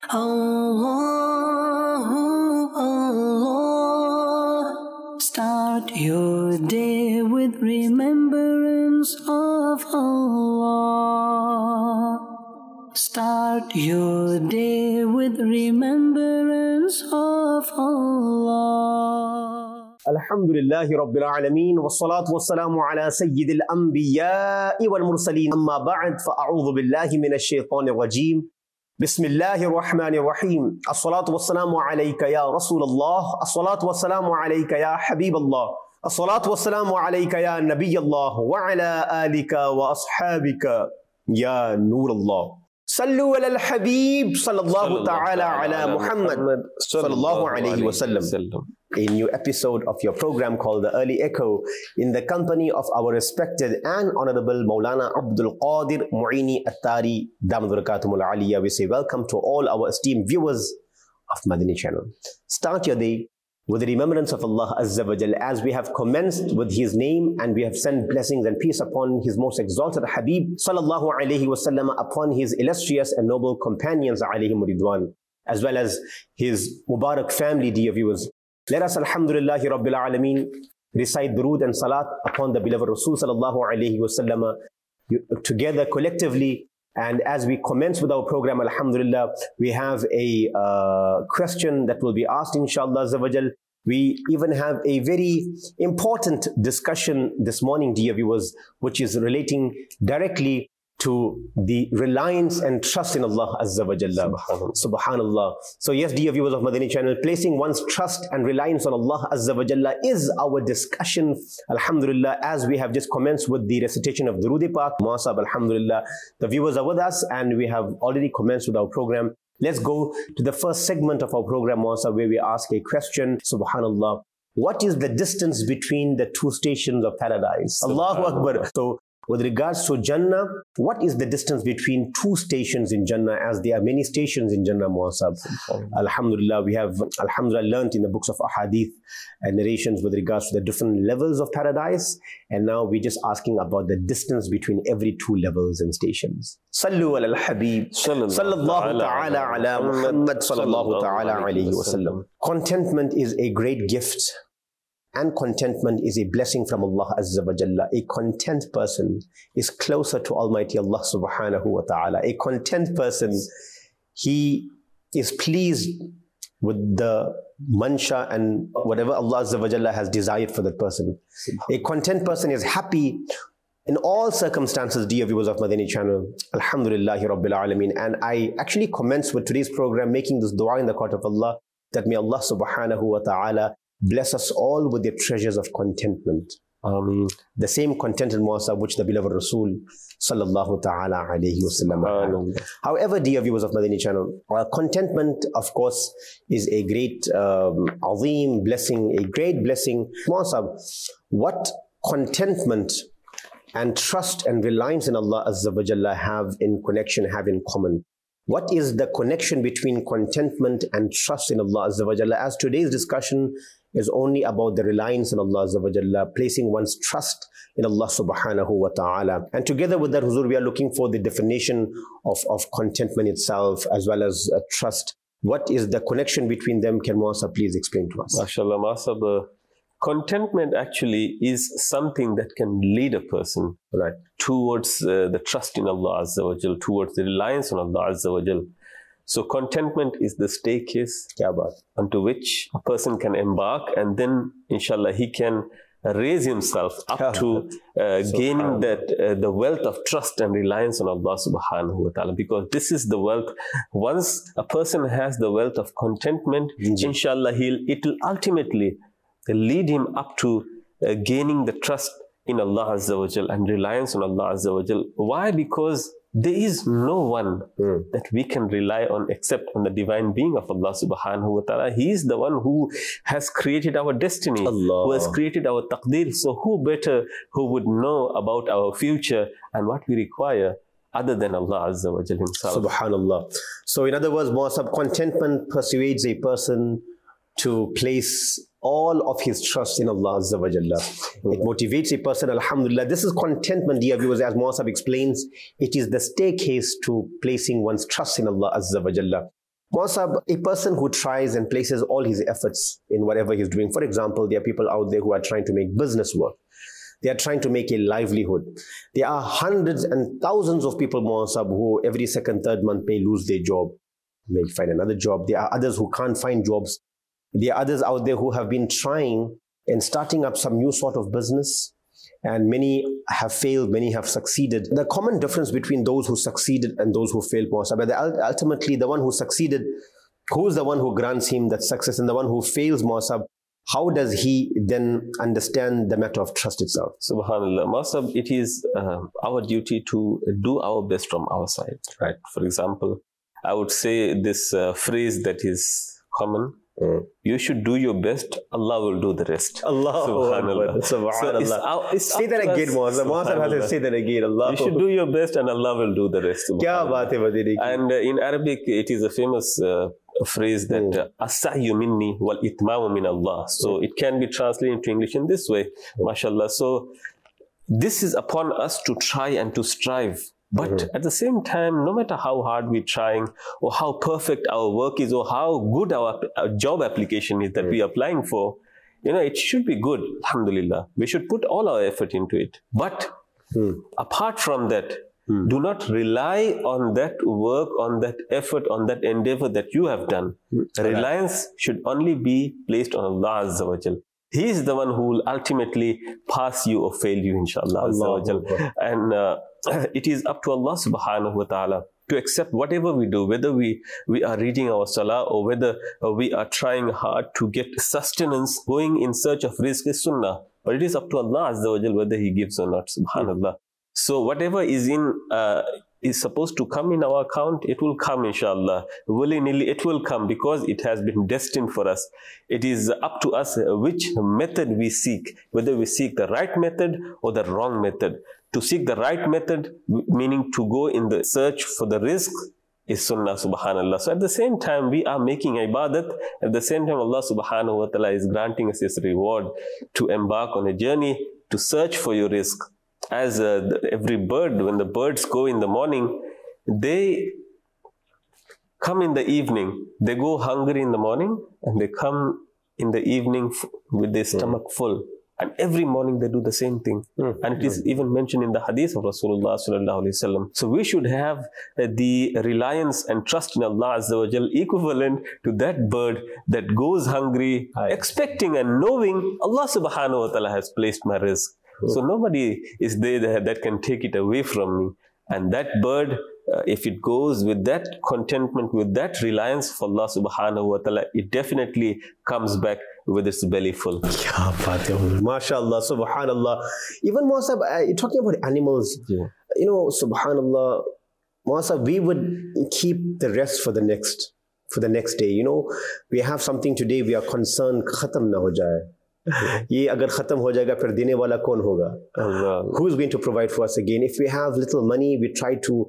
Allah, Allah. Start your day with remembrance of Allah. Start your day with remembrance of Allah. Alhamdulillahi Rabbil Alameen, wassalatu wassalamu ala sayyidil anbiya'i wal mursaleen, amma ba'd, fa'a'udhu billahi minash shaitanir rajeem. Bismillahir Rahmanir Rahim. As-salatu wassalamu alayka ya Rasulullah. As-salatu wassalamu alayka ya Habiballah. As-salatu wassalamu alayka ya Nabiyallah. Wa ala alika wa ashabika ya Nurullah. Sallu ala al-Habib sallallahu ta'ala ala Muhammad sallallahu alayhi wa sallam. A new episode of your program called The Early Echo in the company of our respected and honorable Maulana Abdul Qadir Mu'ini Attari Damad Barakatumul Aliyah. We say welcome to all our esteemed viewers of Madani channel. Start your day with the remembrance of Allah Azza wa Jal, as we have commenced with His name and we have sent blessings and peace upon His most exalted Habib sallallahu alayhi wa sallam, upon His illustrious and noble companions alayhim ridwan, as well as His Mubarak family, dear viewers. Let us, Alhamdulillahi Rabbil Alameen, recite durood and salat upon the beloved Rasul sallallahu alayhi wa sallam together collectively. And as we commence with our program, Alhamdulillah, we have a question that will be asked, inshallah azza wa jal. We even have a very important discussion this morning, dear viewers, which is relating directly to the reliance and trust in Allah Azza wa Jalla. Subhanallah. So yes, dear viewers of Madani channel, placing one's trust and reliance on Allah Azza wa Jalla is our discussion, Alhamdulillah, as we have just commenced with the recitation of Durood Pak. Muasab, Alhamdulillah, the viewers are with us and we have already commenced with our program. Let's go to the first segment of our program, Muasab, where we ask a question. Subhanallah. What is the distance between the two stations of paradise? Allahu Akbar. So, with regards to Jannah, what is the distance between two stations in Jannah, as there are many stations in Jannah, Muasab? Alhamdulillah, we have, Alhamdulillah, learnt in the books of Ahadith and narrations with regards to the different levels of paradise. And now we're just asking about the distance between every two levels and stations. Sallu ala al-Habib, sallallahu ta'ala ala Muhammad, sallallahu ta'ala alayhi wa sallam. Contentment is a great gift. And contentment is a blessing from Allah Azza wa Jalla. A content person is closer to Almighty Allah Subhanahu wa Ta'ala. A content person, he is pleased with the mansha and whatever Allah Azza wa Jalla has desired for that person. A content person is happy in all circumstances, dear viewers of Madani channel. Alhamdulillahi Rabbil Alameen. And I actually commence with today's program making this dua in the court of Allah, that may Allah Subhanahu wa Ta'ala bless us all with the treasures of contentment. The same contented Muasab which the beloved Rasul sallallahu ta'ala alayhi wa sallam. However, dear viewers of Madani channel, contentment, of course, is a great azim blessing, a great blessing. Muasab, what contentment and trust and reliance in Allah Azza wa Jalla have in connection, have in common? What is the connection between contentment and trust in Allah Azza wa Jalla? As today's discussion is only about the reliance on Allah Azza wa Jalla, placing one's trust in Allah Subhanahu wa Ta'ala. And together with that, Huzur, we are looking for the definition of contentment itself as well as trust. What is the connection between them? Can Muasab please explain to us? MashaAllah, Muasab, contentment actually is something that can lead a person towards the trust in Allah Azza wa Jal, towards the reliance on Allah Azza wa Jal. So contentment is the staircase onto which a person can embark, and then inshallah he can raise himself up to gaining that the wealth of trust and reliance on Allah Subhanahu wa Ta'ala, because this is the wealth. Once a person has the wealth of contentment, inshallah it will ultimately lead him up to gaining the trust in Allah Azza wa Jal and reliance on Allah Azza wa Jal. Why? Because there is no one that we can rely on except on the divine being of Allah Subhanahu wa Ta'ala. He is the one who has created our destiny, who has created our taqdeer. So who better who would know about our future and what we require other than Allah Azza wa Jal himself? Subhanallah. So in other words, Muasab, contentment persuades a person to place all of his trust in Allah Azza wa Jalla. It motivates a person, alhamdulillah. This is contentment, dear viewers, as Muasab explains. It is the staircase to placing one's trust in Allah Azza wa Jalla. Muasab, a person who tries and places all his efforts in whatever he's doing. For example, there are people out there who are trying to make business work. They are trying to make a livelihood. There are hundreds and thousands of people, Muasab, who every second, third month may lose their job, may find another job. There are others who can't find jobs. There are others out there who have been trying and starting up some new sort of business. And many have failed, many have succeeded. The common difference between those who succeeded and those who failed, Muasab, ultimately the one who succeeded, who is the one who grants him that success, and the one who fails, Muasab, how does he then understand the matter of trust itself? Subhanallah. Muasab, it is our duty to do our best from our side, right? For example, I would say this phrase that is common. You should do your best, Allah will do the rest. Subhanallah. Subhanallah. Say that again, Muasab. Say that again. Allah. You should do your best and Allah will do the rest. Kya baat hai wadiri ki? And in Arabic, it is a famous phrase that as-sa'yu minni wal itmamu min Allah. So it can be translated into English in this way, mashallah. So this is upon us to try and to strive. But at the same time, no matter how hard we're trying or how perfect our work is or how good our job application is that we're applying for, it should be good, alhamdulillah. We should put all our effort into it. But apart from that, do not rely on that work, on that effort, on that endeavor that you have done. Reliance should only be placed on Allah Azza wa Jal. He is the one who will ultimately pass you or fail you, inshallah. And it is up to Allah subhanahu wa ta'ala to accept whatever we do, whether we are reading our salah or whether we are trying hard to get sustenance, going in search of rizq is sunnah. But it is up to Allah Azza wa Jal whether He gives or not, subhanallah. So whatever is supposed to come in our account, it will come, inshallah. Willy-nilly, it will come because it has been destined for us. It is up to us which method we seek, whether we seek the right method or the wrong method. To seek the right method, meaning to go in the search for the rizq, is sunnah, subhanallah. So at the same time, we are making ibadat. At the same time, Allah subhanahu wa ta'ala is granting us this reward to embark on a journey to search for your rizq. As every bird, when the birds go in the morning, they come in the evening. They go hungry in the morning and they come in the evening with their stomach full. And every morning they do the same thing. And it is even mentioned in the hadith of Rasulullah sallallahu alaihi wasallam. So we should have the reliance and trust in Allah Azza wa Jal equivalent to that bird that goes hungry, expecting and knowing Allah subhanahu wa ta'ala has placed my rizq. So nobody is there that can take it away from me. And that bird, if it goes with that contentment, with that reliance for Allah subhanahu wa ta'ala, it definitely comes back with its belly full. MashaAllah, subhanallah. Even Muasab, talking about animals, subhanallah, Muasab, we would keep the rest for the next day. We have something today, we are concerned, khatam na ho jaye. ये अगर खत्म हो जाएगा फिर देने वाला कौन होगा? Who is going to provide for us again? If we have little money, we try to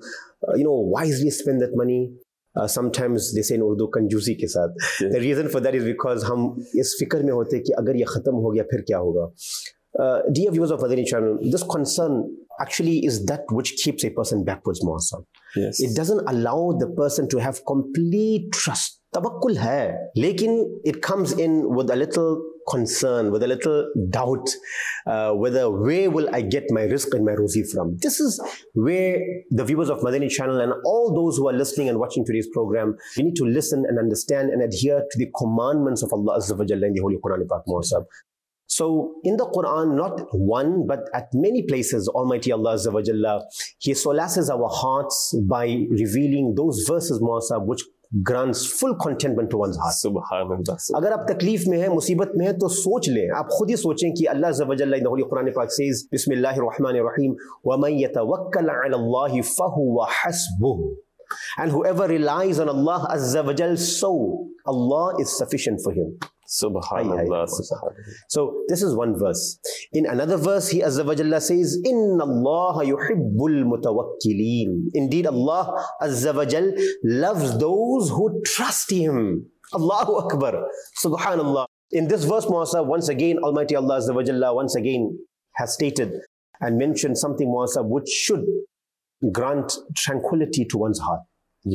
wisely spend that money. Sometimes they say in Urdu कंजूसी के साथ. The reason for that is because हम इस फिक्र में होते हैं कि अगर ये खत्म हो गया फिर क्या होगा? Dear viewers of Madani channel, this concern actually is that which keeps a person backwards, Muasab. Yes. It doesn't allow the person to have complete trust. Tawakkul hai, lekin it comes in with a little concern, with a little doubt, whether where will I get my rizq and my rozi from? This is where the viewers of Madani channel and all those who are listening and watching today's program, we need to listen and understand and adhere to the commandments of Allah Azza wa Jalla in the Holy Quran Pak, Muasab. So in the Quran, not one, but at many places, Almighty Allah Azza wa Jalla, He solaces our hearts by revealing those verses, Muasab, which grants full contentment to one's heart. Subhanallah. अगर आप तकलीफ में हैं, मुसीबत में हैं, तो सोच लें, आप खुद ही सोचें कि अल्लाह अज़्ज़ा व जल्ला in the Holy Quran Pak says, Bismillahir Rahmanir Rahim, وَمَن يَتَوَكَّلَ عَلَى اللَّهِ فَهُوَ حَسْبُهُ. And whoever relies on Allah Azza wa Jal, so Allah is sufficient for him. Subhanallah. So this is one verse. In another verse, He Azza wa Jalla says, Inna Allah yuhibbul mutawakkilin. Indeed, Allah Azza wa Jal loves those who trust Him. Allahu Akbar. Subhanallah. In this verse, Muasab, once again, Almighty Allah Azza wa Jalla once again has stated and mentioned something, Muasab, which should grant tranquility to one's heart. Yeah.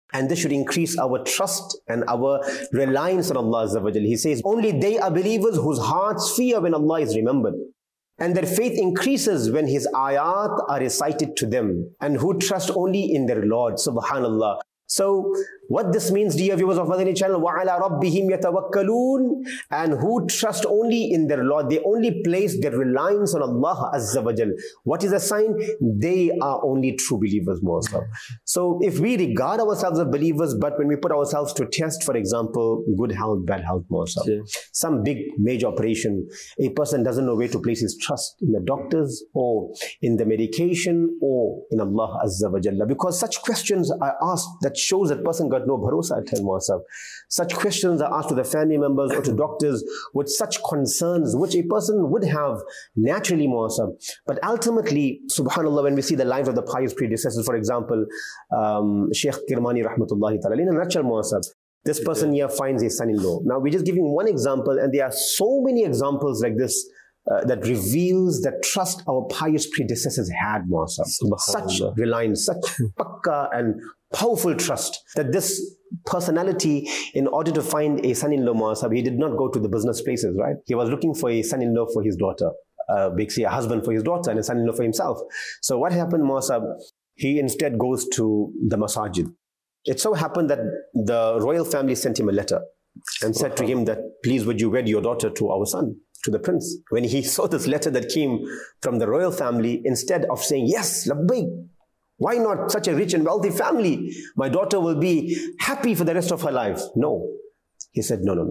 And this should increase our trust and our reliance on Allah Azza wa Jal. He says, only they are believers whose hearts fear when Allah is remembered. And their faith increases when His ayat are recited to them, and who trust only in their Lord. Subhanallah. So what this means, dear viewers of Madani channel, وَعَلَىٰ رَبِّهِمْ يَتَوَكَّلُونَ, and who trust only in their Lord. They only place their reliance on Allah Azza wa Jal. What is a sign? They are only true believers, Muslim. So if we regard ourselves as believers, but when we put ourselves to test, for example, good health, bad health, Muslim, some big major operation, a person doesn't know where to place his trust, in the doctors or in the medication or in Allah Azza wa Jalla. Because such questions are asked that shows that person got no bharosa at him. Such questions are asked to the family members or to doctors with such concerns which a person would have naturally, but ultimately, subhanallah, when we see the lives of the pious predecessors, for example, Sheikh Kirmani rahmatullahi ta'ala, in a nutshell, this person here finds a son-in-law. Now we're just giving one example, and there are so many examples like this that reveals the trust our pious predecessors had, such reliance, such pakka and powerful trust, that this personality, in order to find a son-in-law, he did not go to the business places, right? He was looking for a son-in-law for his daughter, basically a husband for his daughter and a son-in-law for himself. So what happened, he instead goes to the masajid. It so happened that the royal family sent him a letter and said to him that, please would you wed your daughter to our son, to the prince. When he saw this letter that came from the royal family, instead of saying, yes, labbaik, why not, such a rich and wealthy family, my daughter will be happy for the rest of her life. No. He said, no.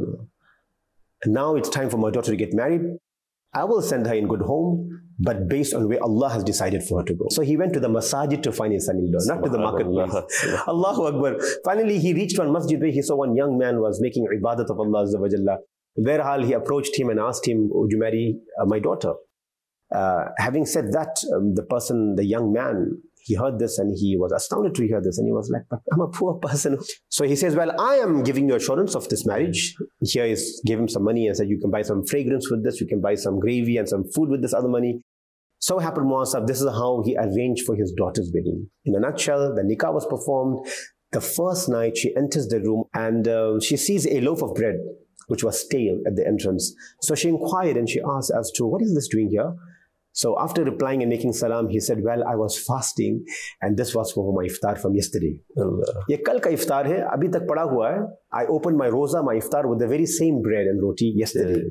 And now it's time for my daughter to get married. I will send her in good home, but based on where Allah has decided for her to go. So he went to the masajid to find his son-in-law, not to the marketplace. Allahu Akbar. Finally, he reached one masjid where he saw one young man was making ibadat of Allah Azza wa Jalla. Wherehal he approached him and asked him, would you marry my daughter? Having said that, the young man, he heard this and he was astounded to hear this, and he was like, but I'm a poor person. So he says, well, I am giving you assurance of this marriage. Here is, gave him some money and said, you can buy some fragrance with this, you can buy some gravy and some food with this other money. So happened, this is how he arranged for his daughter's wedding. In a nutshell, the nikah was performed. The first night she enters the room and she sees a loaf of bread which was stale at the entrance. So she inquired and she asked as to, what is this doing here? So after replying and making salam, he said, well, I was fasting and this was for my iftar from yesterday. Ye kal ka iftar hai, abhi tak pada hua hai. I opened my roza, my iftar with the very same bread and roti yesterday.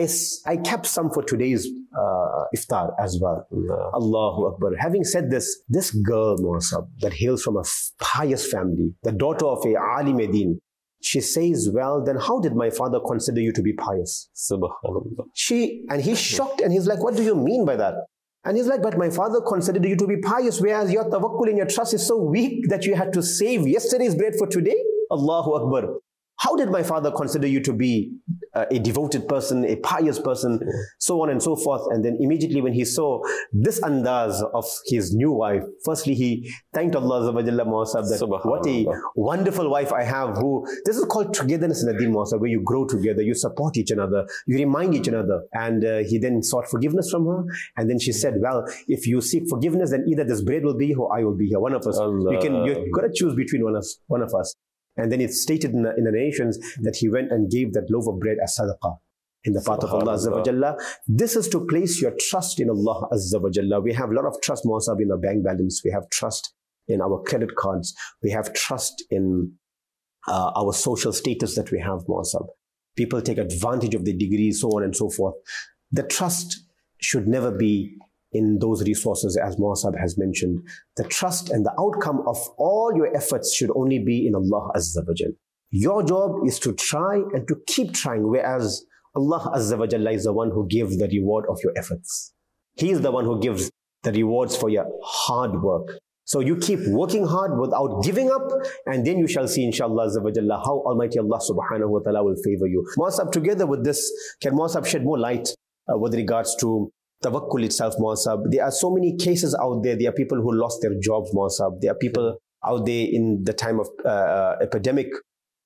I kept some for today's iftar as well. Allahu Akbar. Having said this, this girl, that hails from a pious family, the daughter of a alim din, she says, well, then how did my father consider you to be pious? Subhanallah. And he's shocked and he's like, what do you mean by that? And he's like, but my father considered you to be pious, whereas your tawakkul and your trust is so weak that you had to save yesterday's bread for today? Allahu Akbar. How did my father consider you to be a devoted person, a pious person, so on and so forth? And then immediately when he saw this andaz of his new wife, firstly he thanked Allah that what a wonderful wife I have, this is called togetherness in the deen, where you grow together, you support each other, you remind each other. And he then sought forgiveness from her. And then she said, well, if you seek forgiveness, then either this bread will be here or I will be here, one of us. You've got to choose between one of us. And then it's stated in the narrations that he went and gave that loaf of bread as sadaqah in the path of Allah Azza wa Jalla. This is to place your trust in Allah Azza wa Jalla. We have a lot of trust, Muasab, in our bank balance. We have trust in our credit cards. We have trust in our social status that we have, Muasab. People take advantage of the degrees, so on and so forth. The trust should never be in those resources, as Muasab has mentioned. The trust and the outcome of all your efforts should only be in Allah Azza wa Jal. Your job is to try and to keep trying, whereas Allah Azza wa Jalla is the one who gives the reward of your efforts. He is the one who gives the rewards for your hard work. So you keep working hard without giving up, and then you shall see, inshallah Azza wa Jalla, how Almighty Allah subhanahu wa ta'ala will favor you. Muasab, together with this, can Muasab shed more light with regards to tawakkul itself, Muasab? There are so many cases out there. There are people who lost their jobs, Muasab. There are people out there in the time of epidemic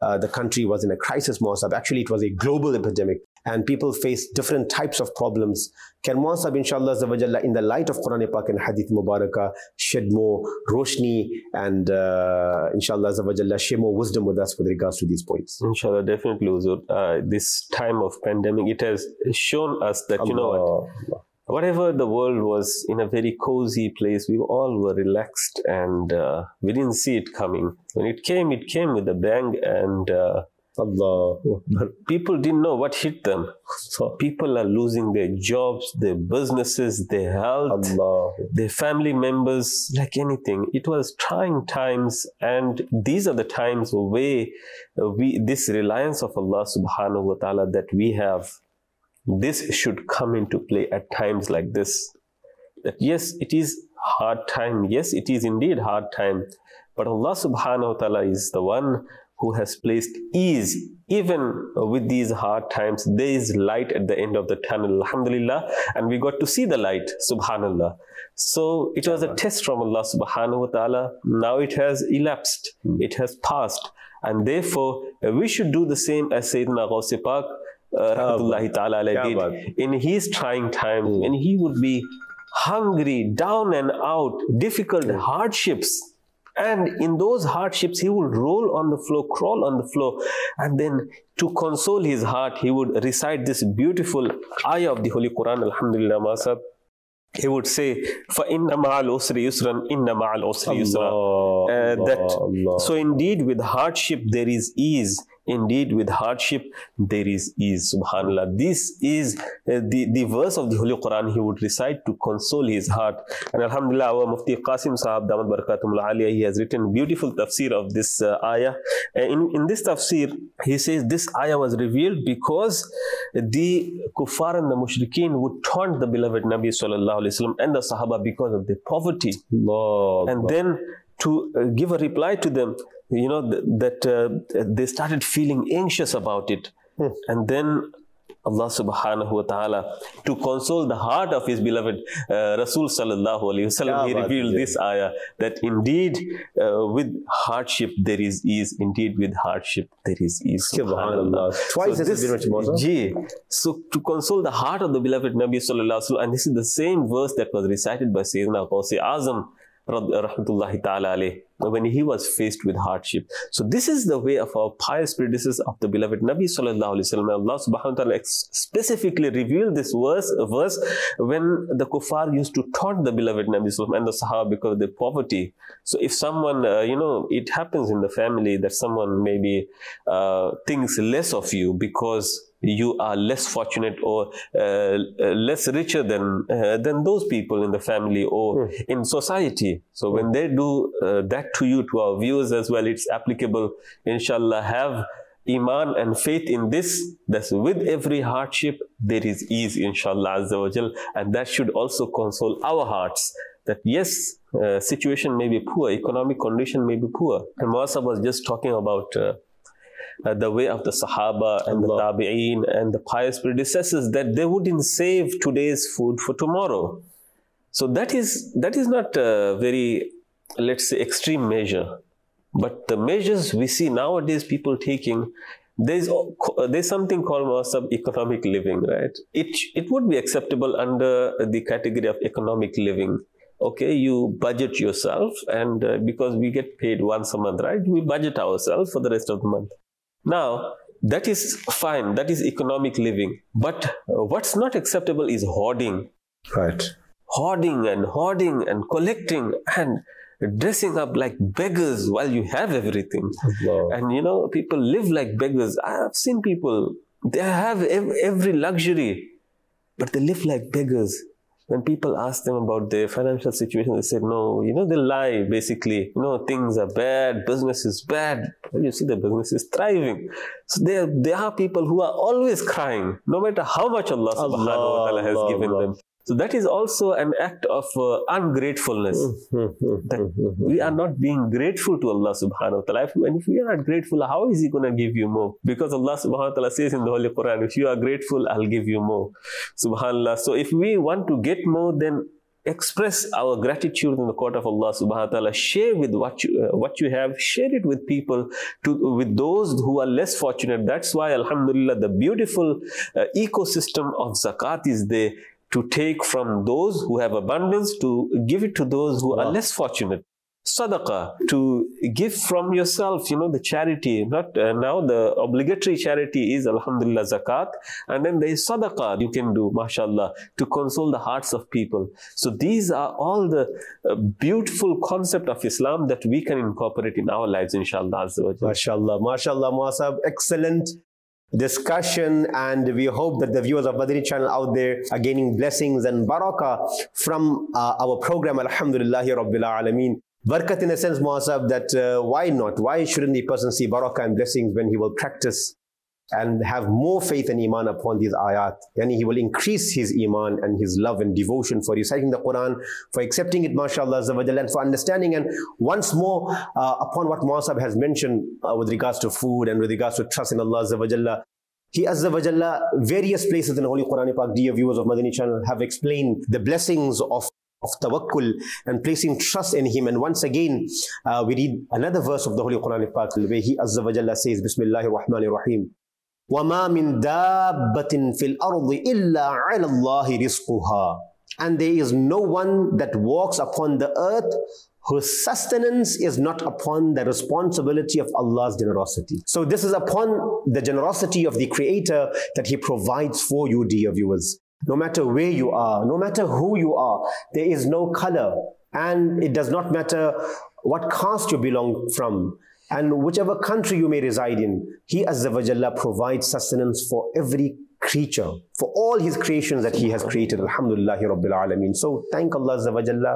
the country was in a crisis, Muasab. Actually, it was a global epidemic and people faced different types of problems. Can Muasab, inshallah, in the light of Quran Pak and Hadith Mubarakah, shed more roshni and inshallah, share more wisdom with us with regards to these points? Inshallah, definitely, Huzur. This time of pandemic, it has shown us that, you know what, whatever the world was in a very cozy place, we all were relaxed and we didn't see it coming. When it came with a bang, and people didn't know what hit them. So people are losing their jobs, their businesses, their health, their family members, like anything. It was trying times, and these are the times where this reliance of Allah subhanahu wa ta'ala that we have, this should come into play at times like this. That yes, it is hard time. Yes, it is indeed hard time. But Allah subhanahu wa ta'ala is the one who has placed ease. Even with these hard times, there is light at the end of the tunnel, alhamdulillah. And we got to see the light, subhanallah. So it was a test from Allah subhanahu wa ta'ala. Now it has elapsed. It has passed. And therefore, we should do the same as Sayyidina Ghaus Pak rahmatullahi ta'ala did in his trying times, when he would be hungry, down and out, difficult hardships. And in those hardships, he would roll on the floor, crawl on the floor, and then to console his heart, he would recite this beautiful ayah of the Holy Quran, alhamdulillah, Masab. He would say, فَإِنَّ مَعَ الْعُسْرِ يُسْرًا إِنَّ مَعَ الْعُسْرِ يُسْرًا. So indeed with hardship there is ease. Indeed with hardship there is ease. Subhanallah. This is the verse of the Holy Quran he would recite to console his heart. And alhamdulillah, our Mufti Qasim Sahab Damat Barakatumullah Aliyah, he has written beautiful tafsir of this ayah. In this tafsir, he says this ayah was revealed because the kuffar and the mushrikeen would taunt the beloved Nabi Sallallahu Alaihi Wasallam and the Sahaba because of their poverty. And then to give a reply to them, you know, that they started feeling anxious about it. And then Allah subhanahu wa ta'ala, to console the heart of his beloved Rasul sallallahu alayhi wasallam, he revealed this ayah, that indeed with hardship there is ease. Indeed with hardship there is ease. Subhanallah. Twice so this has been So to console the heart of the beloved Nabi sallallahu alayhi wasallam, and this is the same verse that was recited by Sayyidina Ghaus Azam rahmatullahi ta'ala alayh, when he was faced with hardship. So this is the way of our pious predecessors of the beloved Nabi sallallahu alaihi wasallam. Allah subhanahu wa ta'ala specifically revealed this verse when the kuffar used to taunt the beloved Nabi sallallahu and the Sahaba because of their poverty. So if someone, it happens in the family that someone maybe thinks less of you because you are less fortunate or less richer than those people in the family or in society. So when they do that to you, to our viewers as well, it's applicable. Inshallah, have iman and faith in this, that with every hardship there is ease, inshallah azza wa jal, and that should also console our hearts. That yes, situation may be poor, economic condition may be poor. And Muasab was just talking about the way of the Sahaba and the Tabi'een and the pious predecessors, that they wouldn't save today's food for tomorrow. So that is not a very, let's say, extreme measure. But the measures we see nowadays people taking, there's something called Muasab economic living, right? It would be acceptable under the category of economic living. Okay, you budget yourself, and because we get paid once a month, right? We budget ourselves for the rest of the month. Now, that is fine. That is economic living. But what's not acceptable is hoarding. Right. Hoarding and collecting and dressing up like beggars while you have everything. Allah. And people live like beggars. I have seen people, they have every luxury, but they live like beggars. When people ask them about their financial situation, they say, no, they lie basically. Things are bad, business is bad. Well, you see the business is thriving. So there are people who are always crying, no matter how much Allah subhanahu wa ta'ala has given them. So that is also an act of ungratefulness. That we are not being grateful to Allah subhanahu wa ta'ala. And if we are not grateful, how is He going to give you more? Because Allah subhanahu wa ta'ala says in the Holy Quran, if you are grateful, I'll give you more. Subhanallah. So if we want to get more, then express our gratitude in the court of Allah subhanahu wa ta'ala. Share with what you have, share it with people, with those who are less fortunate. That's why, alhamdulillah, the beautiful ecosystem of zakat is there, to take from those who have abundance, to give it to those who are less fortunate. Sadaqah, to give from yourself, the charity. Not now the obligatory charity is, alhamdulillah, zakat, and then there is sadaqah you can do, mashallah, to console the hearts of people. So these are all the beautiful concept of Islam that we can incorporate in our lives, inshallah. Mashallah, mashallah, Muasab, excellent discussion, and we hope that the viewers of Madani channel out there are gaining blessings and barakah from our program, alhamdulillahi rabbil alameen. Barakat in a sense, Muasab, that why not? Why shouldn't the person see barakah and blessings when he will practice and have more faith and iman upon these ayat? Yani he will increase his iman and his love and devotion for reciting the Quran, for accepting it, mashallah, and for understanding. And once more, upon what Muasab has mentioned with regards to food and with regards to trust in Allah, He Azza wa Jalla, various places in the Holy Quran Pak, dear viewers of Madani channel, have explained the blessings of tawakkul and placing trust in Him. And once again, we read another verse of the Holy Quran Pak, where He Azza wa Jalla says, Bismillahir Rahmanir Rahim, وَمَا مِن دَابَّةٍ فِي الْأَرْضِ إِلَّا عَلَى اللَّهِ رِزْقُهَا. And there is no one that walks upon the earth whose sustenance is not upon the responsibility of Allah's generosity. So this is upon the generosity of the Creator that He provides for you, dear viewers. No matter where you are, no matter who you are, there is no color, and it does not matter what caste you belong from, and whichever country you may reside in, He Azza wa Jalla provides sustenance for every creature, for all His creations that He has created. Alhamdulillahi Rabbil Alameen. So thank Allah Azza wa Jalla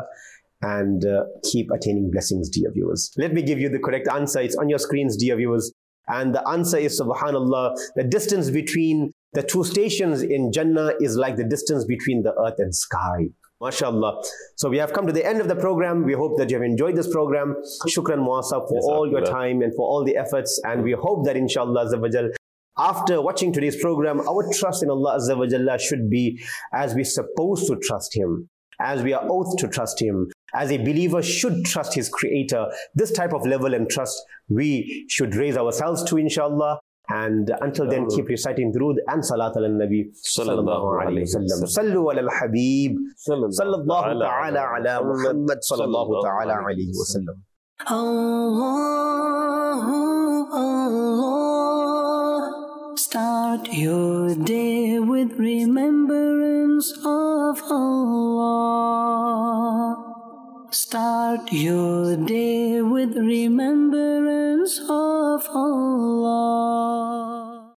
and keep attaining blessings, dear viewers. Let me give you the correct answer. It's on your screens, dear viewers. And the answer is, subhanallah, the distance between the two stations in Jannah is like the distance between the earth and sky. MashaAllah. So we have come to the end of the program. We hope that you have enjoyed this program. Shukran Muasab for all your time and for all the efforts. And we hope that inshallah Azza wa Jal, after watching today's program, our trust in Allah Azza wa Jalla should be as we're supposed to trust Him, as we are oath to trust Him, as a believer should trust his Creator. This type of level and trust we should raise ourselves to, inshallah. And until then, keep reciting Durood and Salat ala Nabi sallallahu alayhi wa sallam. Sallu ala al-Habib sallallahu ta'ala ala Muhammad sallallahu ta'ala alayhi wa sallam. Allah, start your day with remembrance of Allah. Start your day with remembrance of Allah.